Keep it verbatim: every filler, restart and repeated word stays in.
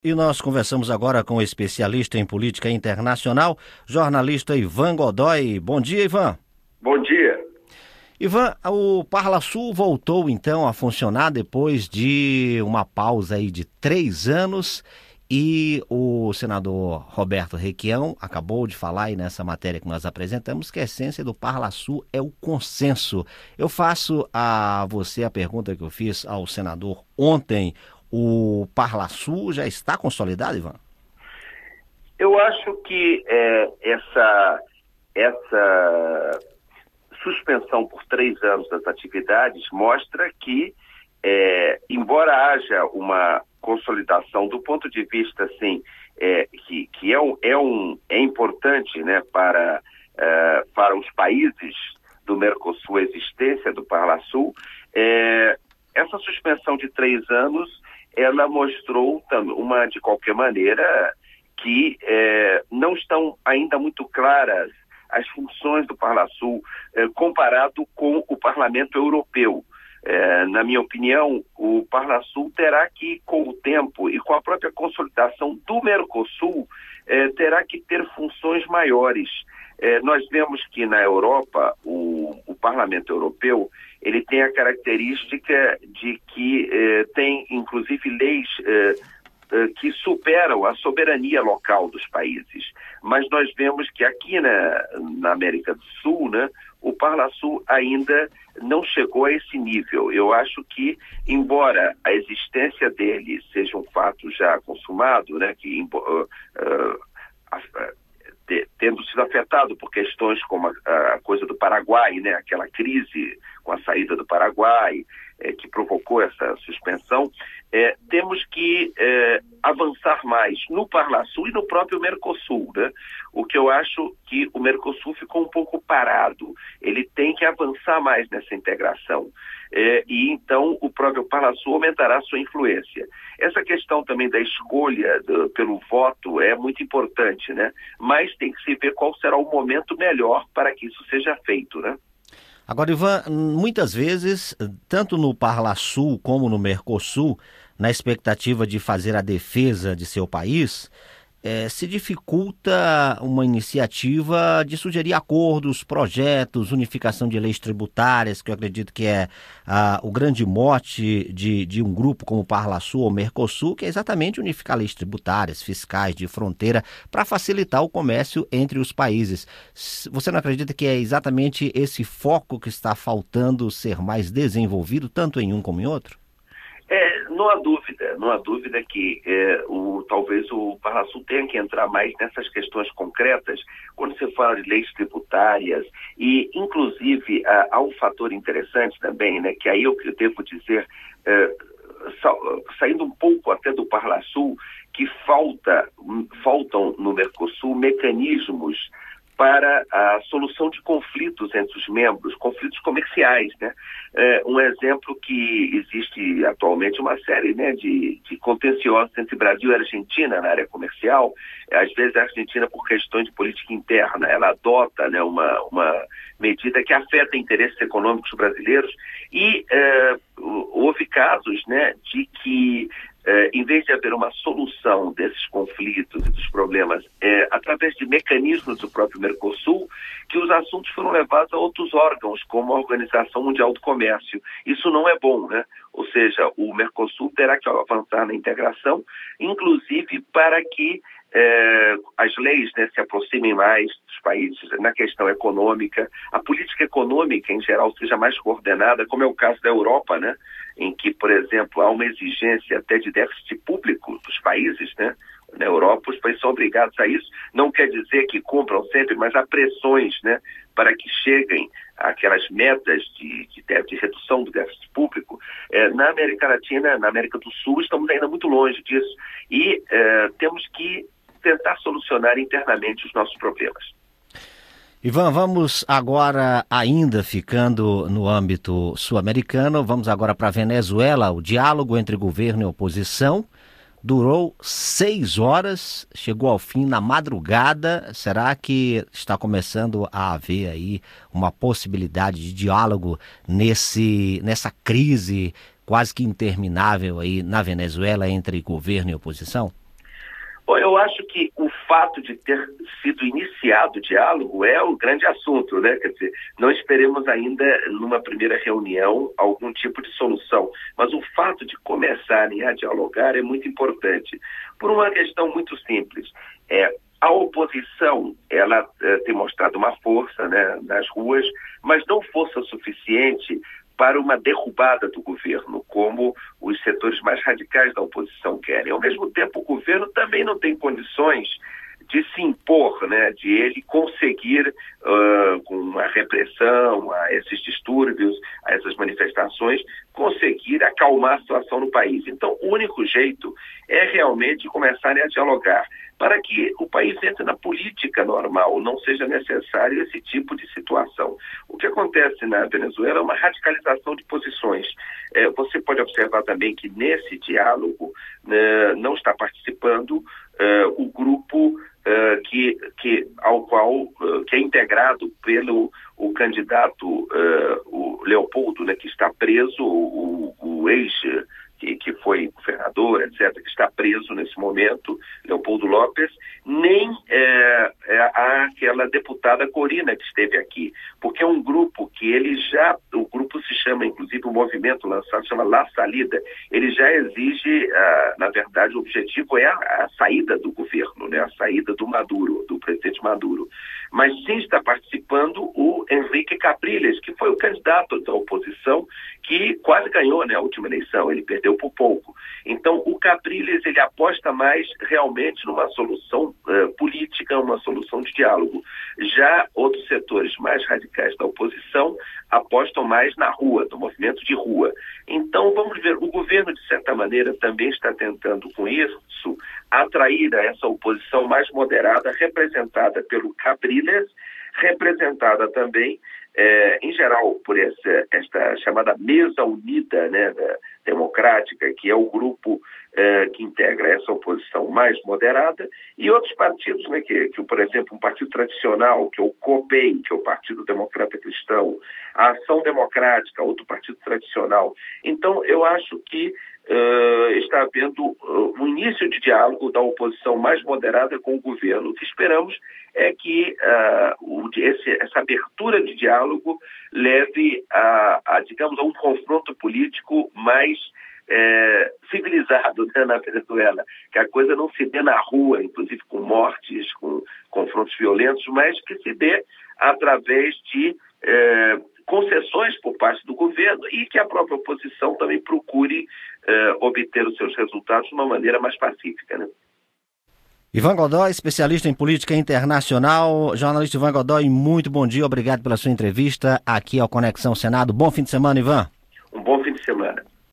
E nós conversamos agora com o especialista em política internacional, jornalista Ivan Godoy. Bom dia, Ivan. Bom dia. Ivan, o Parlasul voltou então a funcionar depois de uma pausa aí de três anos e o senador Roberto Requião acabou de falar aí nessa matéria que nós apresentamos que a essência do Parlasul é o consenso. Eu faço a você a pergunta que eu fiz ao senador ontem. O Parlasul já está consolidado, Ivan? Eu acho que é, essa, essa suspensão por três anos das atividades mostra que, é, embora haja uma consolidação do ponto de vista assim, é, que, que é, um, é, um, é importante, né, para, é, para os países do Mercosul, a existência do Parlasul, é, essa suspensão de três anos ela mostrou, uma, de qualquer maneira, que é, não estão ainda muito claras as funções do Parlasul é, comparado com o Parlamento Europeu. É, na minha opinião, o Parlasul terá que, com o tempo e com a própria consolidação do Mercosul, é, terá que ter funções maiores. É, nós vemos que na Europa, o, o Parlamento Europeu, ele tem a característica de que eh, tem, inclusive, leis eh, eh, que superam a soberania local dos países. Mas nós vemos que aqui na, na América do Sul, né, o Parlasul ainda não chegou a esse nível. Eu acho que, embora a existência dele seja um fato já consumado, né, que uh, uh, uh, tendo sido afetado por questões como a, a coisa do Paraguai, né, aquela crise com a saída do Paraguai, é, que provocou essa suspensão, é, temos que é, avançar mais no Parlasul e no próprio Mercosul, né? O que eu acho que o Mercosul ficou um pouco parado, ele tem que avançar mais nessa integração. É, e então o próprio Parlasul aumentará a sua influência. Essa questão também da escolha do, pelo voto é muito importante, né? Mas tem que se ver qual será o momento melhor para que isso seja feito, né? Agora, Ivan, muitas vezes, tanto no Parlasul como no Mercosul, na expectativa de fazer a defesa de seu país, É, se dificulta uma iniciativa de sugerir acordos, projetos, unificação de leis tributárias, que eu acredito que é ah, o grande mote de, de um grupo como o Parlasul ou Mercosul, que é exatamente unificar leis tributárias, fiscais, de fronteira, para facilitar o comércio entre os países. Você não acredita que é exatamente esse foco que está faltando ser mais desenvolvido, tanto em um como em outro? É, não há dúvida, não há dúvida que é, o, talvez o Parlasul tenha que entrar mais nessas questões concretas, quando você fala de leis tributárias, e inclusive há, há um fator interessante também, né, que aí eu devo dizer, é, sa, saindo um pouco até do Parlasul, que falta, faltam no Mercosul mecanismos para a solução de conflitos entre os membros, conflitos comerciais, né? É, um exemplo que existe atualmente uma série, né, de, de contenciosos entre Brasil e Argentina na área comercial. Às vezes a Argentina, por questões de política interna, ela adota, né, uma, uma medida que afeta interesses econômicos brasileiros e é, houve casos, né, de que É, em vez de haver uma solução desses conflitos e dos problemas é, através de mecanismos do próprio Mercosul, que os assuntos foram levados a outros órgãos, como a Organização Mundial do Comércio. Isso não é bom, né? Ou seja, o Mercosul terá que avançar na integração, inclusive para que é, as leis, né, se aproximem mais dos países na questão econômica, a política econômica em geral seja mais coordenada, como é o caso da Europa, né, em que, por exemplo, há uma exigência até de déficit público dos países, né? Na Europa os países são obrigados a isso, não quer dizer que cumpram sempre, mas há pressões, né, para que cheguem àquelas metas de, de, de redução do déficit público. É, na América Latina, na América do Sul, estamos ainda muito longe disso e é, temos que tentar solucionar internamente os nossos problemas. Ivan, vamos agora, ainda ficando no âmbito sul-americano, vamos agora para a Venezuela. O diálogo entre governo e oposição durou seis horas, chegou ao fim na madrugada. Será que está começando a haver aí uma possibilidade de diálogo nesse, nessa crise quase que interminável aí na Venezuela entre governo e oposição? Bom, eu acho que o fato de ter sido iniciado o diálogo é o grande assunto, né? Quer dizer, não esperemos ainda numa primeira reunião algum tipo de solução, mas o fato de começarem a dialogar é muito importante, por uma questão muito simples. É, a oposição, ela é, tem mostrado uma força, né, nas ruas, mas não força suficiente para uma derrubada do governo, como os setores mais radicais da oposição querem. Ao mesmo tempo, o governo também não tem condições de se impor, né, de ele conseguir, uh, com a repressão, a esses distúrbios, a essas manifestações, conseguir acalmar a situação no país. Então, o único jeito é realmente começarem a dialogar, para que o país entre na política normal, não seja necessário esse tipo de situação. O que acontece na Venezuela é uma radicalização de posições. É, você pode observar também que nesse diálogo né, não está participando é, o grupo é, que, que, ao qual é, que é integrado pelo o candidato é, o Leopoldo, né, que está preso, o, o ex Que, que foi governador, etcétera, que está preso nesse momento, Leopoldo López, nem é, é, aquela deputada Corina que esteve aqui, porque é um grupo que ele já, o grupo se chama, inclusive o movimento lançado, se chama La Salida, ele já exige, ah, na verdade o objetivo é a, a saída do governo, né, a saída do Maduro, do presidente Maduro. Mas sim está participando o Henrique Capriles, que foi o candidato da oposição, que quase ganhou, né, a última eleição, ele perdeu por pouco. Então, o Capriles, ele aposta mais realmente numa solução uh, política, uma solução de diálogo. Já outros setores mais radicais da oposição apostam mais na rua, no movimento de rua. Então, vamos ver, o governo, de certa maneira, também está tentando, com isso, atrair a essa oposição mais moderada, representada pelo Capriles, representada também, é, em geral, por essa, esta chamada Mesa Unida, né, da, democrática, que é o grupo é, que integra essa oposição mais moderada, e outros partidos, né, que, que, por exemplo, um partido tradicional, que é o COPEI, que é o Partido Democrata Cristão, a Ação Democrática, outro partido tradicional. Então, eu acho que Uh, está havendo uh, um início de diálogo da oposição mais moderada com o governo. O que esperamos é que uh, o, esse, essa abertura de diálogo leve a, a, digamos, a um confronto político mais é, civilizado, né, na Venezuela, que a coisa não se dê na rua, inclusive com mortes, com confrontos violentos, mas que se dê através de é, concessões por parte do governo e que a própria oposição também procure eh, obter os seus resultados de uma maneira mais pacífica, né? Ivan Godoy, especialista em política internacional. Jornalista Ivan Godoy, muito bom dia, obrigado pela sua entrevista aqui ao Conexão Senado. Bom fim de semana, Ivan. Um bom fim de semana.